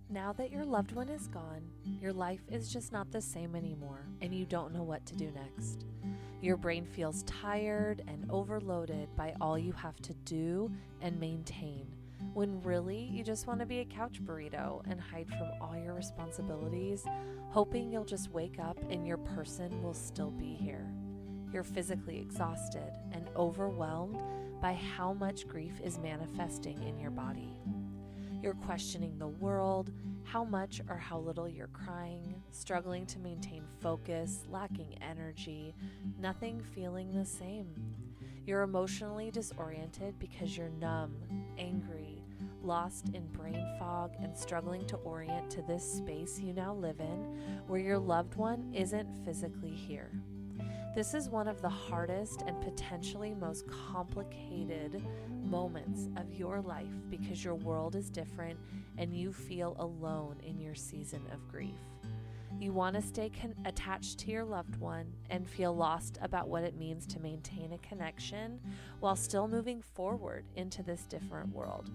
Now that your loved one is gone, your life is just not the same anymore, and you don't know what to do next. Your brain feels tired and overloaded by all you have to do and maintain, when really you just want to be a couch burrito and hide from all your responsibilities, hoping you'll just wake up and your person will still be here. You're physically exhausted and overwhelmed by how much grief is manifesting in your body. You're questioning the world, how much or how little you're crying, struggling to maintain focus, lacking energy, nothing feeling the same. You're emotionally disoriented because you're numb, angry, lost in brain fog, and struggling to orient to this space you now live in where your loved one isn't physically here. This is one of the hardest and potentially most complicated moments of your life because your world is different and you feel alone in your season of grief. You want to stay attached to your loved one and feel lost about what it means to maintain a connection while still moving forward into this different world.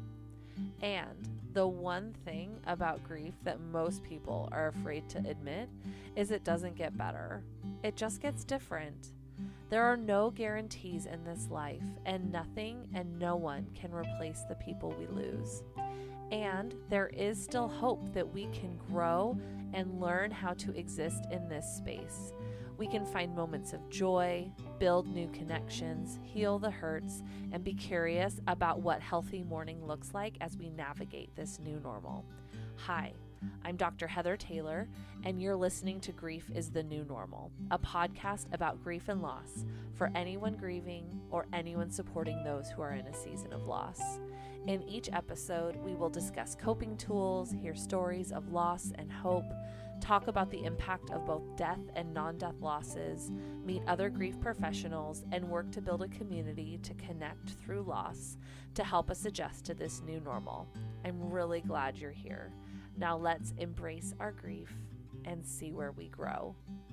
And the one thing about grief that most people are afraid to admit is it doesn't get better. It just gets different. There are no guarantees in this life, and nothing and no one can replace the people we lose. And there is still hope that we can grow and learn how to exist in this space. We can find moments of joy, build new connections, heal the hurts, and be curious about what healthy mourning looks like as we navigate this new normal. Hi, I'm Dr. Heather Taylor, and you're listening to Grief is the New Normal, a podcast about grief and loss for anyone grieving or anyone supporting those who are in a season of loss. In each episode, we will discuss coping tools, hear stories of loss and hope, talk about the impact of both death and non-death losses, meet other grief professionals, and work to build a community to connect through loss to help us adjust to this new normal. I'm really glad you're here. Now let's embrace our grief and see where we grow.